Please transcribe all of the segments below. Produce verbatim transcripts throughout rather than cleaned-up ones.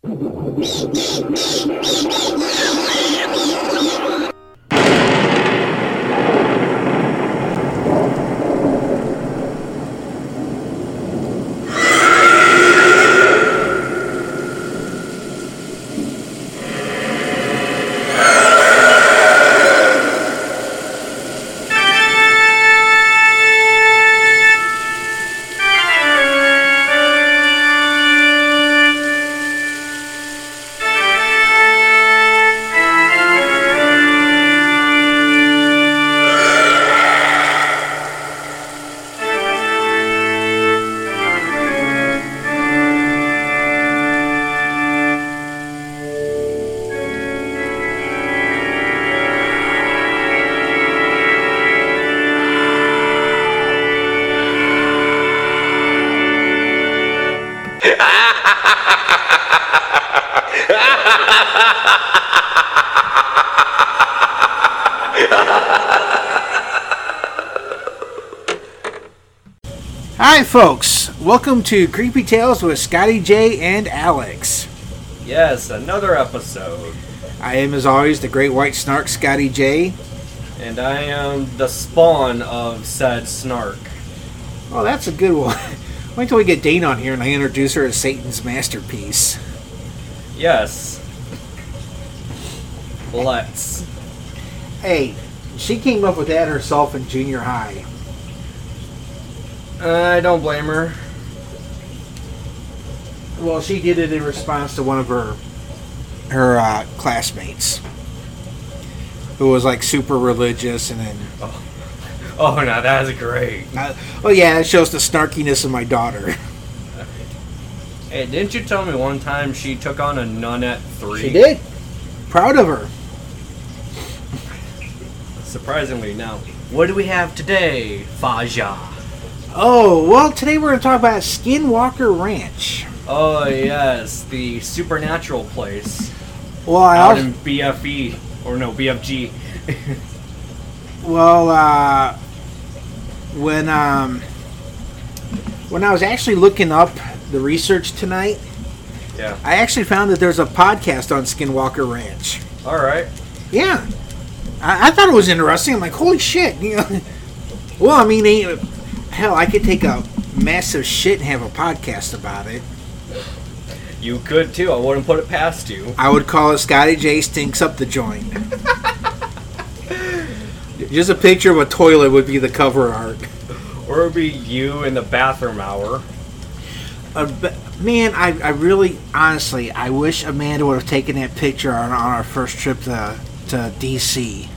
Hi folks, welcome to Creepy Tales with Scotty J and Alex. Yes, another episode. I am as always the Great White Snark, Scotty J. And I am the spawn of said snark. Oh, that's a good one. Wait till we get Dane on here and I introduce her as Satan's masterpiece. Yes. Let's. Hey, she came up with that herself in junior high. I don't blame her. Well, she did it in response to one of her her uh, classmates who was like super religious, and then oh, oh no, that's great. Uh, oh yeah, it shows the snarkiness of my daughter. Hey, didn't you tell me one time she took on a nun at three? She did. Proud of her. Surprisingly, now, what do we have today, Faja? Oh, well, today we're going to talk about Skinwalker Ranch. Oh, yes, the supernatural place. Well, I out also, in B F E, or no, B F G. Well, uh, when, um, when I was actually looking up the research tonight, yeah, I actually found that there's a podcast on Skinwalker Ranch. All right. Yeah. I, I thought it was interesting. I'm like, holy shit. You know? Well, I mean, ain't... Hell, I could take a massive shit and have a podcast about it. You could too. I wouldn't put it past you. I would call it Scotty J Stinks Up the Joint. Just a picture of a toilet would be the cover art. Or it would be you in the bathroom hour. Uh, man, I, I really, honestly, I wish Amanda would have taken that picture on, on our first trip to, to D C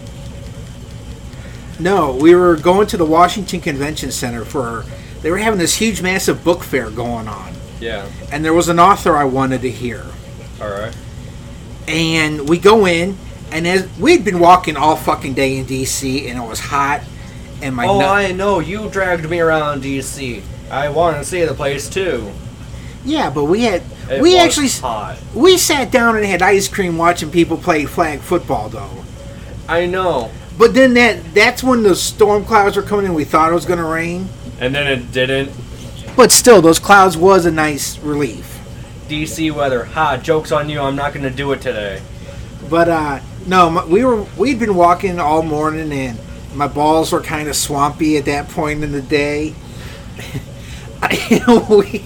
No, we were going to the Washington Convention Center for, they were having this huge, massive book fair going on. Yeah. And there was an author I wanted to hear. All right. And we go in, and as we'd been walking all fucking day in D C, and it was hot, and my Oh, nut- I know. You dragged me around D C. I want to see the place too. Yeah, but we had, It we was actually, hot. we sat down and had ice cream watching people play flag football, though. I know. But then that that's when the storm clouds were coming in. We thought it was going to rain. And then it didn't. But still, those clouds was a nice relief. D C weather. Ha, joke's on you. I'm not going to do it today. But, uh, no, my, we were, we'd been walking all morning, and my balls were kind of swampy at that point in the day. I, we,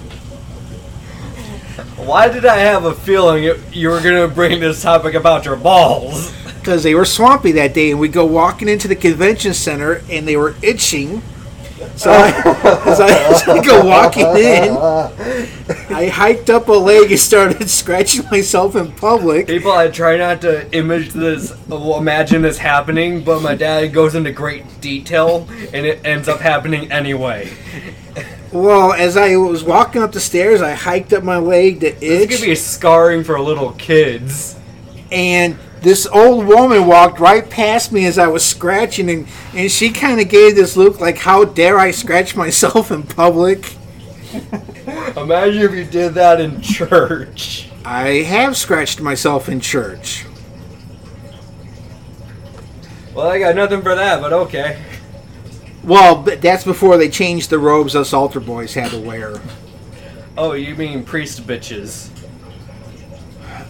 Why did I have a feeling you, you were going to bring this topic about your balls? Because they were swampy that day, and we'd go walking into the convention center, and they were itching. So I, so I, so I go walking in. I hiked up a leg and started scratching myself in public. People, I try not to image this, imagine this happening, but my dad goes into great detail, and it ends up happening anyway. Well, as I was walking up the stairs, I hiked up my leg to itch. This could be scarring for little kids. And this old woman walked right past me as I was scratching, and, and she kind of gave this look like, how dare I scratch myself in public? Imagine if you did that in church. I have scratched myself in church. Well, I got nothing for that, but okay. Well, but that's before they changed the robes us altar boys had to wear. Oh, you mean priest bitches.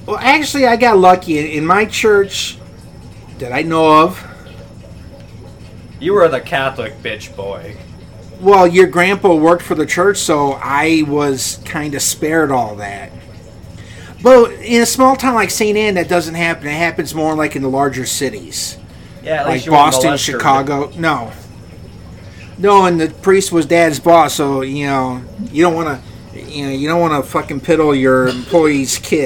Well, actually, I got lucky. In, in my church that I know of, You were the Catholic bitch boy. well, your grandpa worked for the church, so I was kind of spared all that. But in a small town like Saint Anne, that doesn't happen. It happens more like in the larger cities. Yeah, at Like least you weren't Boston, molested. Chicago. No. No, and the priest was dad's boss, so, you know, you don't want to, you know, you don't want to fucking piddle your employee's kid.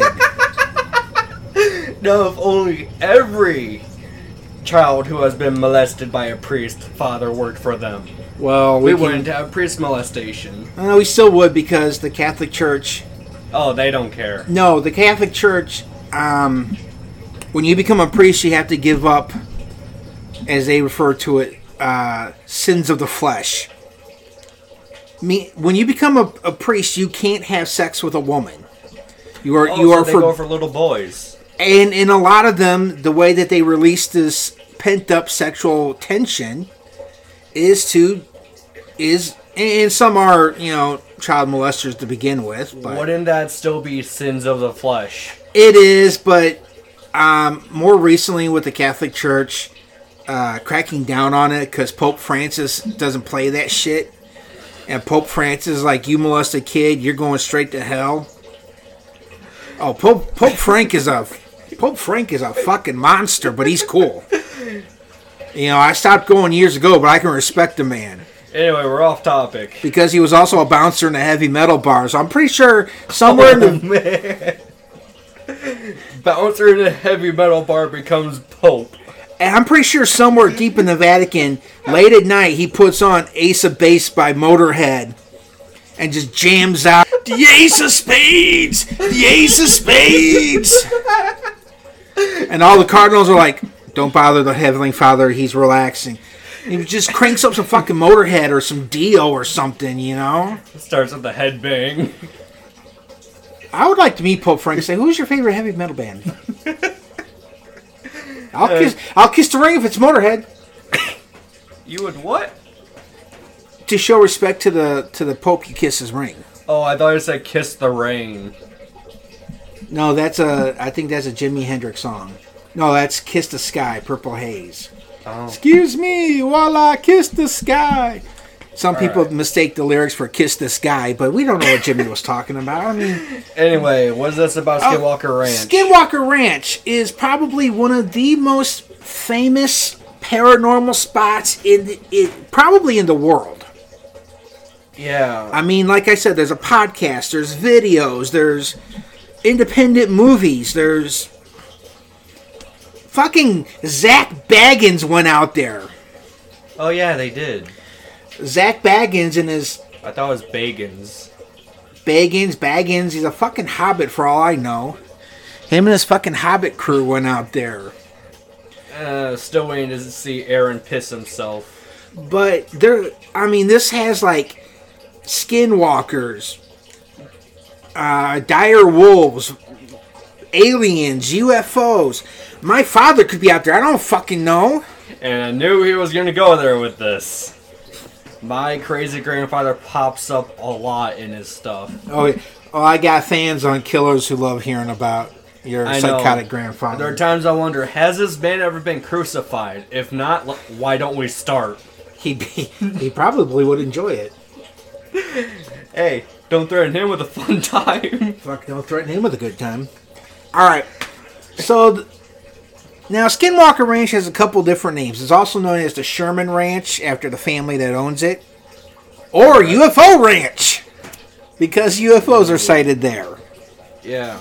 No, if only every child who has been molested by a priest father worked for them. Well, We, we, wouldn't can, have priest molestation. uh, we still would because the Catholic Church. Oh, they don't care. No, the Catholic Church. Um, when you become a priest, you have to give up, as they refer to it, uh, sins of the flesh. Me, when you become a, a priest, you can't have sex with a woman. You are Oh, you so are they for, go for little boys. and in a lot of them, the way that they release this pent up sexual tension is to is and some are, you know, child molesters to begin with, but Wouldn't that still be sins of the flesh? it is, but um, more recently with the Catholic Church uh, cracking down on it because Pope Francis doesn't play that shit. And Pope Francis is like, you molest a kid, you're going straight to hell. Oh, Pope Pope Frank is a Pope Frank is a fucking monster, but he's cool. You know, I stopped going years ago, but I can respect the man. Anyway, we're off topic. Because he was also a bouncer in a heavy metal bar. So I'm pretty sure somewhere in the... Oh, man. Bouncer in a heavy metal bar becomes Pope. And I'm pretty sure somewhere deep in the Vatican, late at night, he puts on Ace of Base by Motorhead and just jams out, the Ace of Spades! The Ace of Spades! And all the cardinals are like, don't bother the Heavenly Father, he's relaxing. And he just cranks up some fucking Motorhead or some Dio or something, you know? Starts with the headbang. I would like to meet Pope Frank and say, who's your favorite heavy metal band? I'll kiss I'll kiss the ring if it's Motorhead. You would what? To show respect to the to the Pope, you kiss his ring. Oh, I thought you said kiss the ring. No, that's a I think that's a Jimi Hendrix song. No, that's Kiss the Sky, Purple Haze. Oh. Excuse me while I kiss the sky. Some All people right. mistake the lyrics for Kiss the Sky, but we don't know what Jimmy was talking about. I mean, Anyway, what is this about Skinwalker Ranch? Skinwalker Ranch is probably one of the most famous paranormal spots in the, it, probably in the world. Yeah. I mean, like I said, there's a podcast, there's videos, there's independent movies, there's fucking Zach Baggins went out there. Oh, yeah, they did. Zach Baggins and his I thought it was Bagans. Baggins, Baggins, he's a fucking hobbit for all I know. Him and his fucking hobbit crew went out there. Uh, still waiting to see Aaron piss himself. But there, I mean, this has like skinwalkers, uh, dire wolves, aliens, U F Os. My father could be out there. I don't fucking know. And I knew he was going to go there with this. My crazy grandfather pops up a lot in his stuff. Oh, yeah. Oh, I got fans on Killers who love hearing about your I know. psychotic grandfather. There are times I wonder, has this man ever been crucified? If not, l- why don't we start? He'd be, he probably would enjoy it. Hey, don't threaten him with a fun time. Fuck, don't threaten him with a good time. All right. So, th- now Skinwalker Ranch has a couple different names. It's also known as the Sherman Ranch, after the family that owns it. Or U F O Ranch, because U F Os are sighted there. Yeah.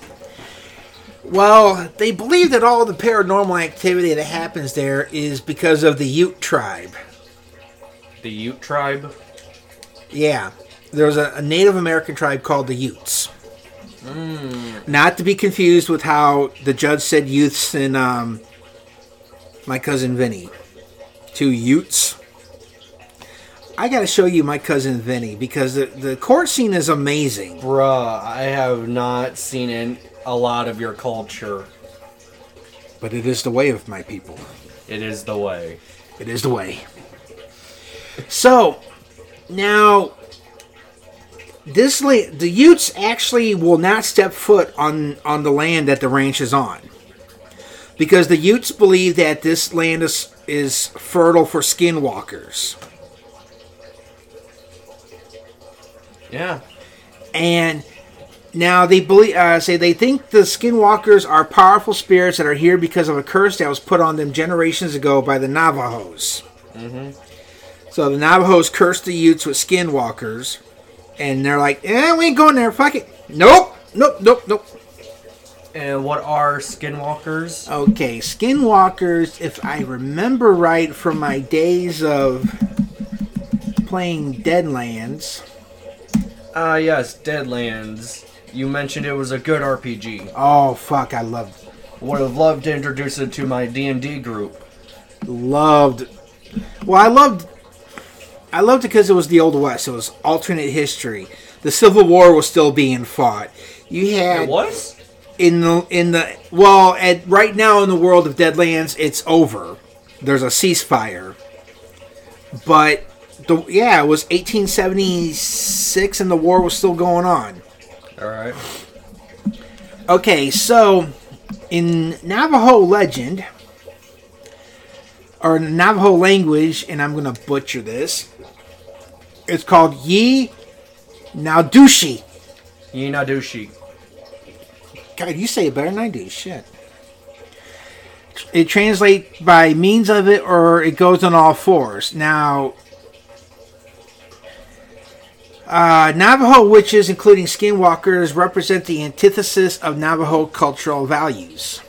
Well, they believe that all the paranormal activity that happens there is because of the Ute tribe. The Ute tribe? Yeah. There's a, a Native American tribe called the Utes. Mm. Not to be confused with how the judge said youths in um, My Cousin Vinny. Two Utes. I gotta show you My Cousin Vinny because the, the court scene is amazing. Bruh, I have not seen in a lot of your culture. But it is the way of my people. It is the way. It is the way. So, now, this la- the Utes actually will not step foot on on the land that the ranch is on, because the Utes believe that this land is is fertile for skinwalkers. Yeah. And now they believe, uh, say they think the skinwalkers are powerful spirits that are here because of a curse that was put on them generations ago by the Navajos. Mm-hmm. So the Navajos cursed the Utes with skinwalkers, and they're like, "Eh, we ain't going there. Fuck it. Nope, nope, nope, nope." And what are skinwalkers? Okay, skinwalkers. If I remember right from my days of playing Deadlands. Ah, uh, yes, Deadlands. You mentioned it was a good R P G. Oh fuck, I loved. Would have loved to introduce it to my D and D group. Loved. Well, I loved. I loved it because it was the Old West. It was alternate history. The Civil War was still being fought. You had It was? in the in the well at right now in the world of Deadlands, it's over. There's a ceasefire, but the yeah, it was eighteen seventy-six and the war was still going on. All right. Okay, so in Navajo legend or Navajo language, and I'm gonna butcher this. It's called Yi Naudushi. Yinadushi. God, you say it better than I do. Shit. It translates by means of it, or it goes on all fours. Now, uh, Navajo witches, including skinwalkers, represent the antithesis of Navajo cultural values.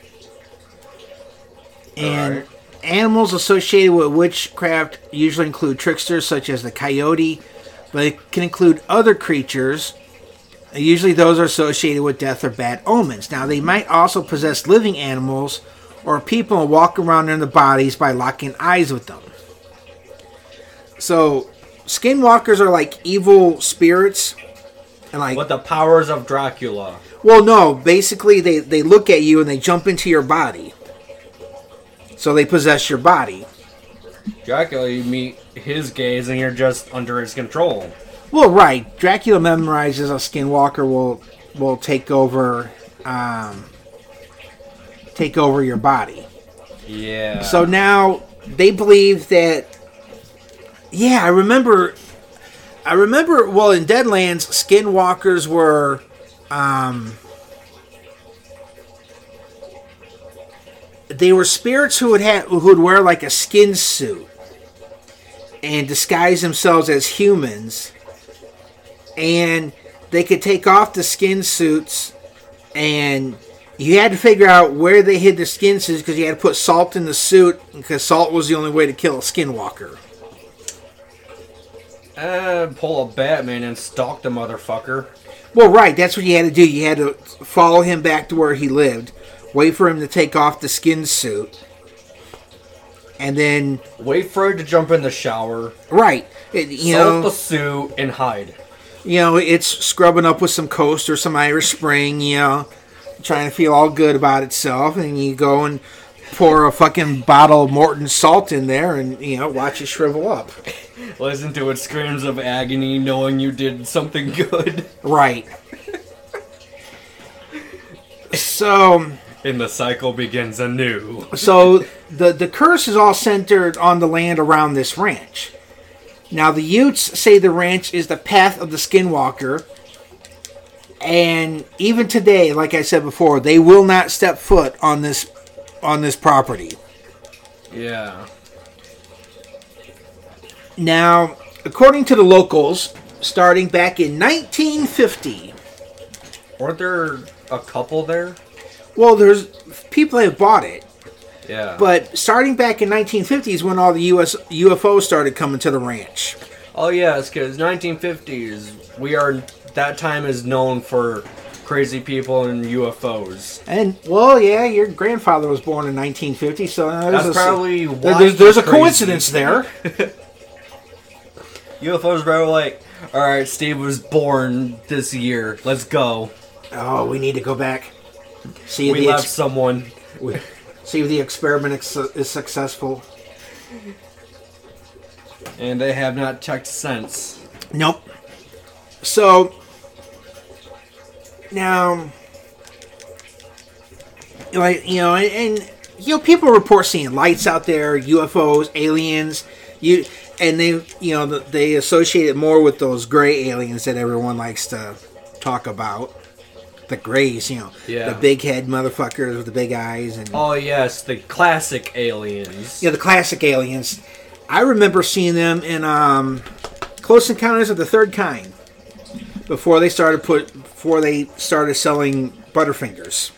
And Alright. animals associated with witchcraft usually include tricksters such as the coyote, but it can include other creatures. Usually those are associated with death or bad omens. Now, they might also possess living animals or people and walk around in their bodies by locking eyes with them. So, skinwalkers are like evil spirits. And like, With the powers of Dracula. well, no, basically they, they look at you and they jump into your body. So they possess your body. Dracula, you meet his gaze and you're just under his control. Well, right. Dracula memorizes a skinwalker will will take over um, take over your body. Yeah. So now they believe that. Yeah, I remember. I remember. Well, in Deadlands, skinwalkers were. Um, they were spirits who would have who would wear like a skin suit and disguise themselves as humans. And they could take off the skin suits, and you had to figure out where they hid the skin suits because you had to put salt in the suit because salt was the only way to kill a skinwalker. Uh, pull a Batman and stalk the motherfucker. Well, right, that's what you had to do. You had to follow him back to where he lived, wait for him to take off the skin suit, and then Wait for it to jump in the shower. right, it, you Salt know, the suit and hide. you know, it's scrubbing up with some Coast or some Irish Spring, you know, trying to feel all good about itself, and you go and pour a fucking bottle of Morton salt in there and, you know, watch it shrivel up. Listen to its screams of agony knowing you did something good. Right. So, And the cycle begins anew. so the, the curse is all centered on the land around this ranch. Now, the Utes say the ranch is the path of the skinwalker, and even today, like I said before, they will not step foot on this on this property. Yeah. Now, according to the locals, starting back in nineteen fifty, Weren't there a couple there? well, there's people that have bought it, Yeah. but starting back in nineteen fifty is when all the U S U F Os started coming to the ranch. Oh, yes, because nineteen fifties, we are, that time is known for crazy people and U F Os. And, well, yeah, your grandfather was born in nineteen fifty, so there's, That's a, probably there- why there's, there's a he's crazy. coincidence there. U F Os probably like, alright, Steve was born this year. Let's go. Oh, we need to go back. See if We the left ex- someone. see if the experiment ex- is successful. And they have not checked since. Nope. So now, like you know, and, and you know, people report seeing lights out there, U F Os, aliens. You and they, you know, they associate it more with those gray aliens that everyone likes to talk about. The grays, you know, yeah. the big head motherfuckers with the big eyes, and oh yes, the classic aliens. Yeah, the classic aliens. I remember seeing them in um, Close Encounters of the Third Kind before they started put before they started selling Butterfingers.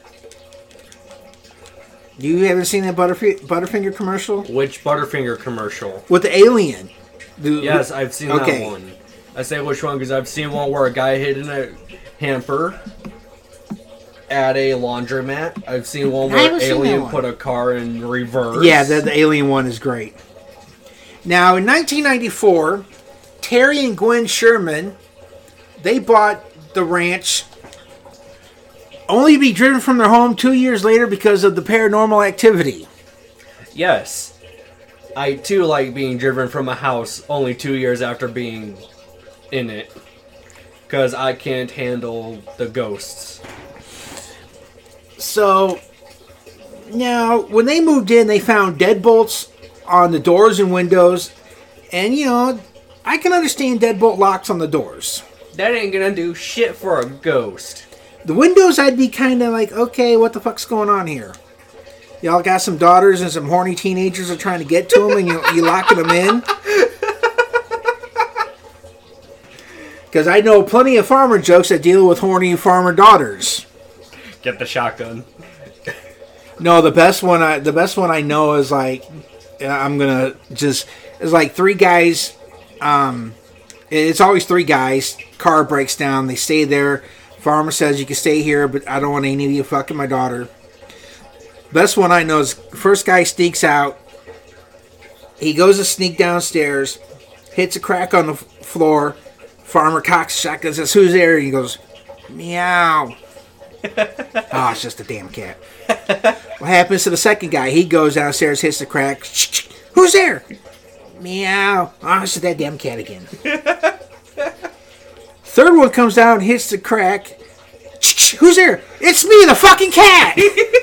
You haven't seen that Butterf- Butterfinger commercial? Which Butterfinger commercial? With the alien. The, yes, I've seen okay. that one. I say which one because I've seen one where a guy hid in a hamper at a laundromat. I've seen one where an alien one. put a car in reverse. Yeah, the, the alien one is great. Now, in nineteen ninety-four, Terry and Gwen Sherman, they bought the ranch only to be driven from their home two years later because of the paranormal activity. Yes. I, too, like being driven from a house only two years after being in it. Because I can't handle the ghosts. So, now, when they moved in, they found deadbolts on the doors and windows. And, you know, I can understand deadbolt locks on the doors. That ain't gonna do shit for a ghost. The windows, I'd be kind of like, okay, what the fuck's going on here? Y'all got some daughters and some horny teenagers are trying to get to them and you, you locking them in? Because I know plenty of farmer jokes that deal with horny farmer daughters. Get the shotgun. No, the best one I the best one I know is like, I'm gonna just, it's like three guys, um, it's always three guys, car breaks down, they stay there. Farmer says you can stay here, but I don't want any of you fucking my daughter. Best one I know is first guy sneaks out. He goes to sneak downstairs, hits a crack on the f- floor. Farmer cocks a shotgun, says, "Who's there?" And he goes, "Meow." Oh, it's just a damn cat. What happens to the second guy? He goes downstairs, hits the crack. "Who's there?" "Meow." Oh, it's just that damn cat again. Third one comes down, hits the crack. "Who's there?" "It's me, the fucking cat."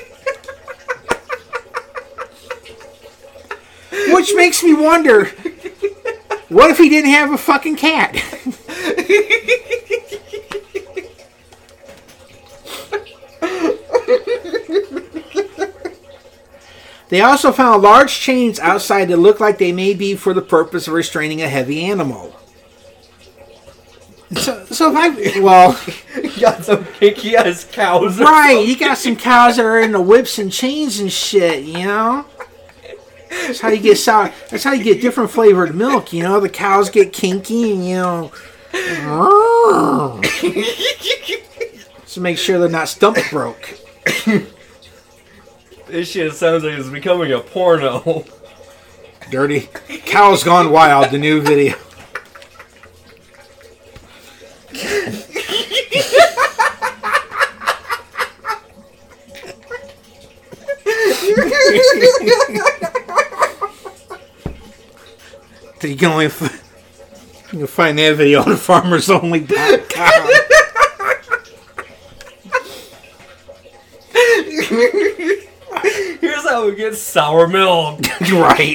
Which makes me wonder, what if he didn't have a fucking cat? They also found large chains outside that look like they may be for the purpose of restraining a heavy animal. So, so if I, well... You got some kinky ass cows. Right, you got some cows that are in the whips and chains and shit, you know? That's how you get sour. That's how you get different flavored milk, you know? The cows get kinky and, you know... So make sure they're not stump broke. This shit sounds like it's becoming a porno. Dirty. Cows Gone Wild, the new video. You can only f- you can find that video on farmers only dot com. Here's how we get sour milk. Right.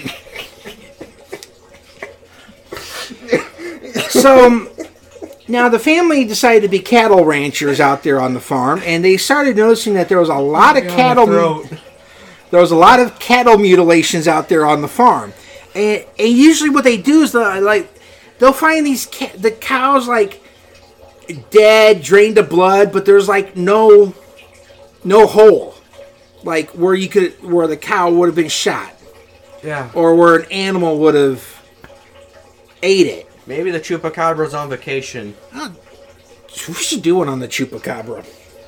So now the family decided to be cattle ranchers out there on the farm, and they started noticing that there was a lot of cattle. There was a lot of cattle mutilations out there on the farm, and, and usually what they do is they like they'll find these ca- the cows like dead, drained of blood, but there's like no no hole, like where you could where the cow would have been shot, yeah, or where an animal would have ate it. Maybe the chupacabra's on vacation. Oh, we should do one on the chupacabra.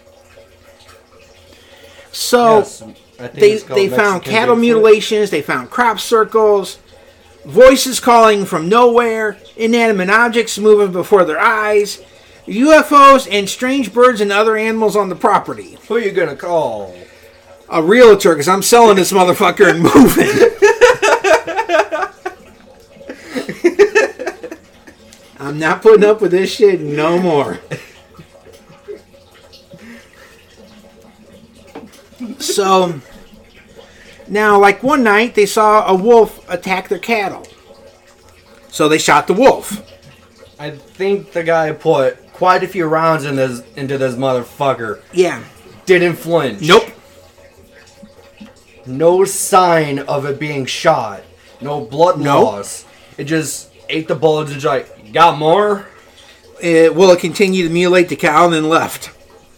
So Yes, I think they it's called they found Mexican cattle Bigfoot. mutilations. They found crop circles, voices calling from nowhere, inanimate objects moving before their eyes, U F Os, and strange birds and other animals on the property. Who are you gonna call? A realtor, because I'm selling this motherfucker and moving. I'm not putting up with this shit no more. So, now, like one night, they saw a wolf attack their cattle. So they shot the wolf. I think the guy put quite a few rounds in this, into this motherfucker. Yeah. Didn't flinch. Nope. No sign of it being shot. No blood Nope. loss. It just ate the bullets and just like, got more? It, well, it continued to mutilate the cow and then left.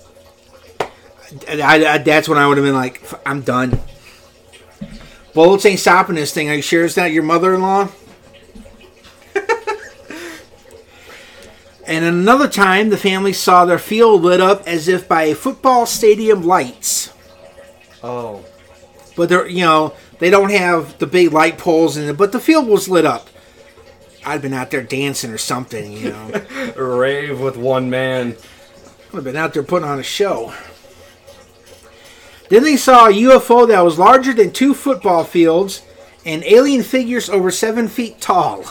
I, I, that's when I would have been like, I'm done. Bullets ain't stopping this thing. Are you sure it's not your mother-in-law? And another time, the family saw their field lit up as if by a football stadium lights. Oh. But they're, you know, they don't have the big light poles in it, but the field was lit up. I'd have been out there dancing or something, you know. Rave with one man. I'd have been out there putting on a show. Then they saw a U F O that was larger than two football fields and alien figures over seven feet tall.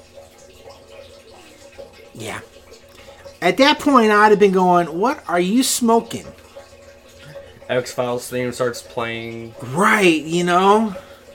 Yeah. At that point, I'd have been going, what are you smoking? X-Files theme starts playing. Right, you know.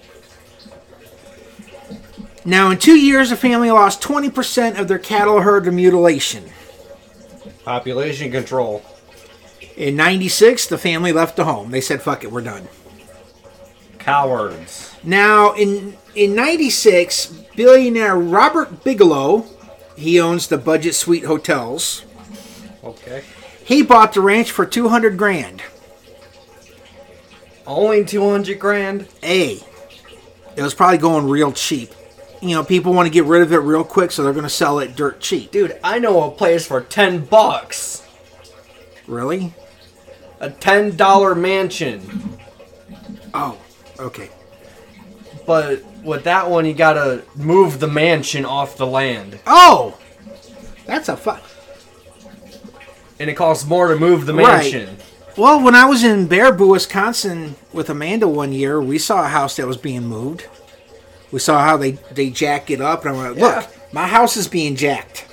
Now, in two years, the family lost twenty percent of their cattle herd to mutilation. Population control. In ninety-six, the family left the home. They said, fuck it, we're done. Cowards. Now, in in ninety-six, billionaire Robert Bigelow, he owns the Budget Suite Hotels. Okay. He bought the ranch for two hundred grand. Only two hundred grand? A. It was probably going real cheap. You know, people want to get rid of it real quick, so they're going to sell it dirt cheap. Dude, I know a place for ten bucks. Really? A ten dollar mansion. Oh, okay. But with that one, you gotta move the mansion off the land. Oh! That's a fun... And it costs more to move the Right. mansion. Well, when I was in Baraboo, Wisconsin with Amanda one year, we saw a house that was being moved. We saw how they, they jack it up, and I'm like, Yeah. look, my house is being jacked.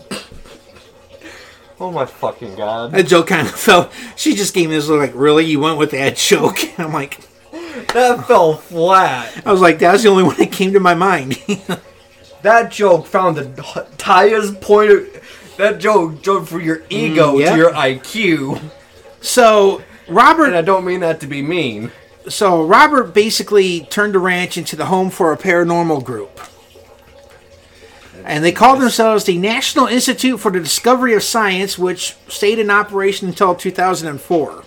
Oh my fucking god. That joke kind of fell. She just gave me this look like, really? You went with that joke? I'm like... That fell flat. I was like, that was the only one that came to my mind. That joke found the highest point of... That joke jumped from your ego Mm, yeah. to your I Q. So, Robert... And I don't mean that to be mean. So, Robert basically turned the ranch into the home for a paranormal group. And they called themselves the National Institute for the Discovery of Science, which stayed in operation until two thousand four.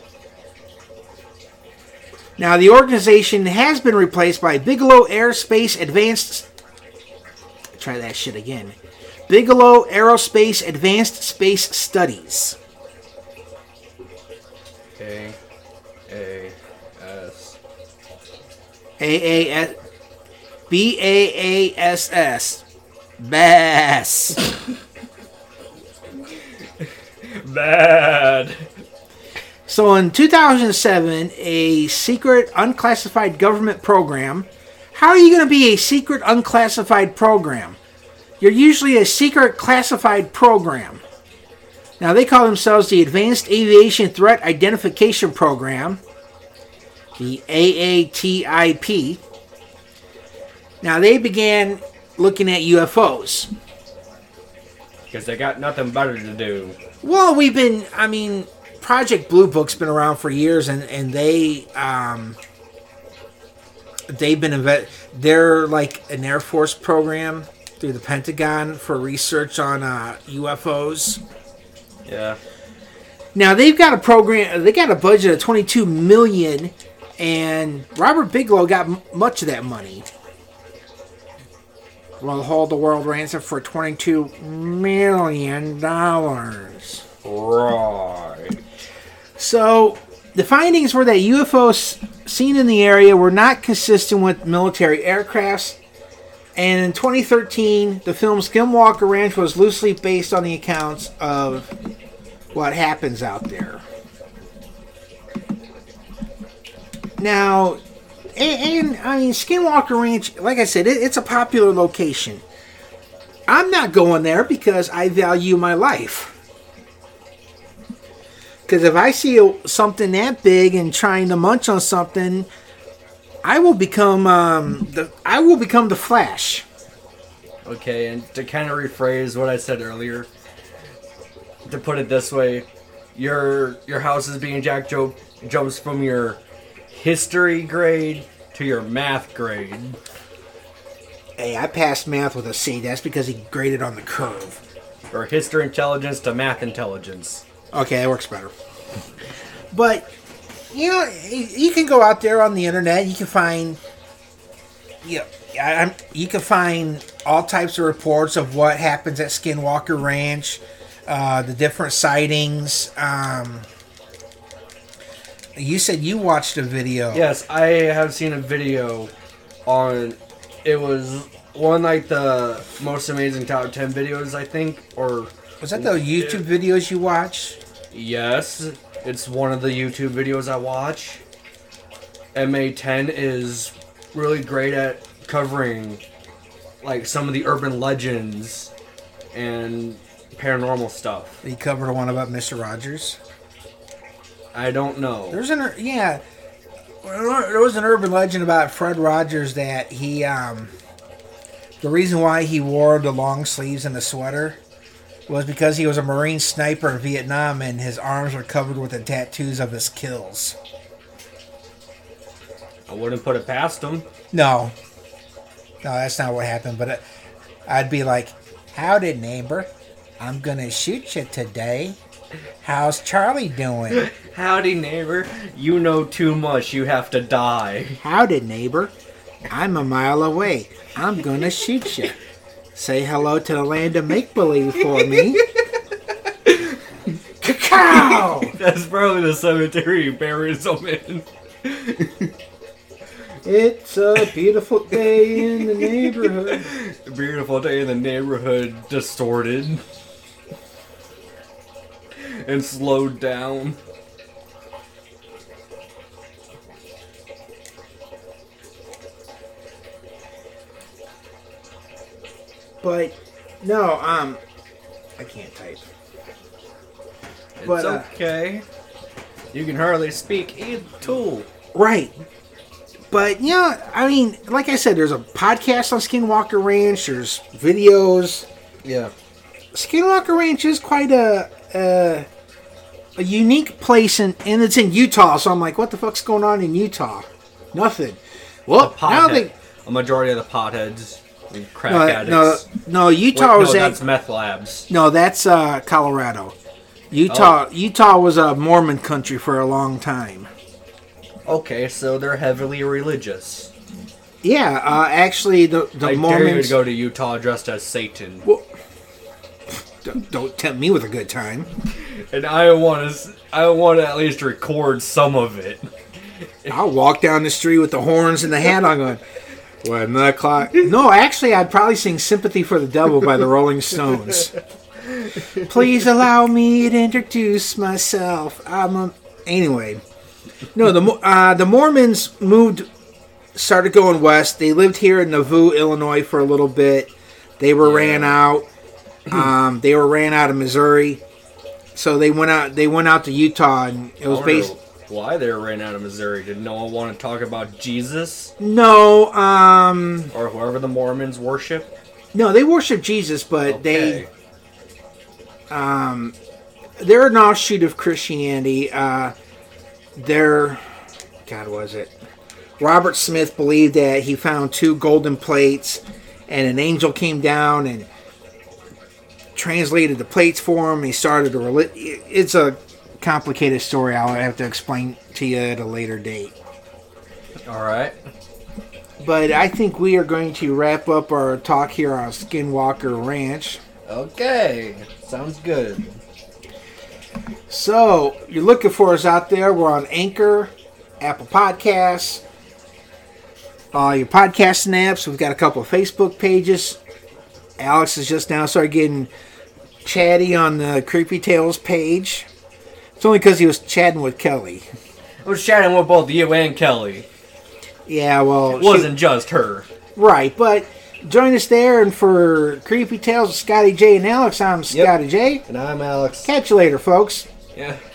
Now, the organization has been replaced by Bigelow Aerospace Advanced... Try that shit again. Bigelow Aerospace Advanced Space Studies. A A S A A S... B A A S S. Bass. Bad. So in two thousand seven, a secret unclassified government program. How are you going to be a secret unclassified program? You're usually a secret classified program. Now they call themselves the Advanced Aviation Threat Identification Program, the A A T I P. Now they began looking at U F Os. Because they got nothing better to do. Well, we've been, I mean, Project Blue Book's been around for years, and, and they, um, they've been, inve- they're like an Air Force program through the Pentagon for research on uh, U F Os. Yeah. Now, they've got a program, they got a budget of twenty-two million dollars, and Robert Bigelow got m- much of that money. Will hold the world ransom for twenty-two million dollars. Right. So, the findings were that U F Os seen in the area were not consistent with military aircrafts. And in twenty thirteen, the film Skinwalker Ranch was loosely based on the accounts of what happens out there. Now, and, and I mean, Skinwalker Ranch, like I said, it, it's a popular location. I'm not going there because I value my life. Because if I see something that big and trying to munch on something, I will become um, the I will become the Flash. Okay, and to kind of rephrase what I said earlier, to put it this way, your your house is being Jack Joe jumps from your history grade to your math grade. Hey, I passed math with a C. That's because he graded on the curve. Or history intelligence to math intelligence. Okay, that works better. But, you know, you can go out there on the internet. You can find, you know, I'm, you can find all types of reports of what happens at Skinwalker Ranch, uh, the different sightings. Um, you said you watched a video. Yes, I have seen a video on. It was one like the most amazing top ten videos, I think, or Was that the YouTube videos you watch? Yes, it's one of the YouTube videos I watch. M A ten is really great at covering like some of the urban legends and paranormal stuff. You covered one about Mister Rogers. I don't know. There's an yeah. There was an urban legend about Fred Rogers that he um the reason why he wore the long sleeves and the sweater was because he was a Marine sniper in Vietnam and his arms were covered with the tattoos of his kills. I wouldn't put it past him. No. No, that's not what happened, but it, I'd be like, "Howdy, neighbor. I'm gonna shoot you today. How's Charlie doing?" Howdy, neighbor. You know too much. You have to die. "Howdy, neighbor. I'm a mile away. I'm gonna shoot you. Say hello to the land of make-believe for me." Cacao! That's probably the cemetery he buries them in. It's a beautiful day in the neighborhood. Beautiful day in the neighborhood, distorted. And slowed down. But no, um, I can't type. It's But, uh, okay. You can hardly speak either tool. Right. But yeah, I mean, like I said, there's a podcast on Skinwalker Ranch. There's videos. Yeah. Skinwalker Ranch is quite a a, a unique place, in, and it's in Utah. So I'm like, what the fuck's going on in Utah? Nothing. Well, now they. A majority of the potheads and crack No, addicts. no, no. Utah Wait, was no, at, that's meth labs. no, that's uh, Colorado. Utah, Oh. Utah was a Mormon country for a long time. Okay, so they're heavily religious. Yeah, uh, actually, the the I dare you Mormons. to go to Utah dressed as Satan. Well, don't, don't tempt me with a good time. And I want to, I want to at least record some of it. I'll walk down the street with the horns and the hat on, going, "When the clock." No, actually, I'd probably sing "Sympathy for the Devil" by the Rolling Stones. Please allow me to introduce myself. I'm a... Anyway, no, the uh, the Mormons moved, started going west. They lived here in Nauvoo, Illinois, for a little bit. They were Yeah. ran out. Um, they were ran out of Missouri, so they went out. They went out to Utah, and it was I wonder based. why they were ran out of Missouri. Did no one want to talk about Jesus No, um, or whoever the Mormons worship? no, they worship Jesus, but Okay. they. Um, they're an offshoot of Christianity. Uh, they're, God, was it? Robert Smith believed that he found two golden plates, and an angel came down and translated the plates for him. And he started a reli- It's a complicated story. I'll have to explain to you at a later date. All right. But I think we are going to wrap up our talk here on Skinwalker Ranch. Okay. Sounds good. So, you're looking for us out there. We're on Anchor, Apple Podcasts, all your podcasting apps. We've got a couple of Facebook pages. Alex has just now started getting chatty on the Creepy Tales page. It's only because he was chatting with Kelly. I was chatting with both you and Kelly. Yeah, well... It wasn't just her. Right, but Join us there, and for Creepy Tales with Scotty J and Alex, I'm Yep. Scotty J. And I'm Alex. Catch you later, folks. Yeah.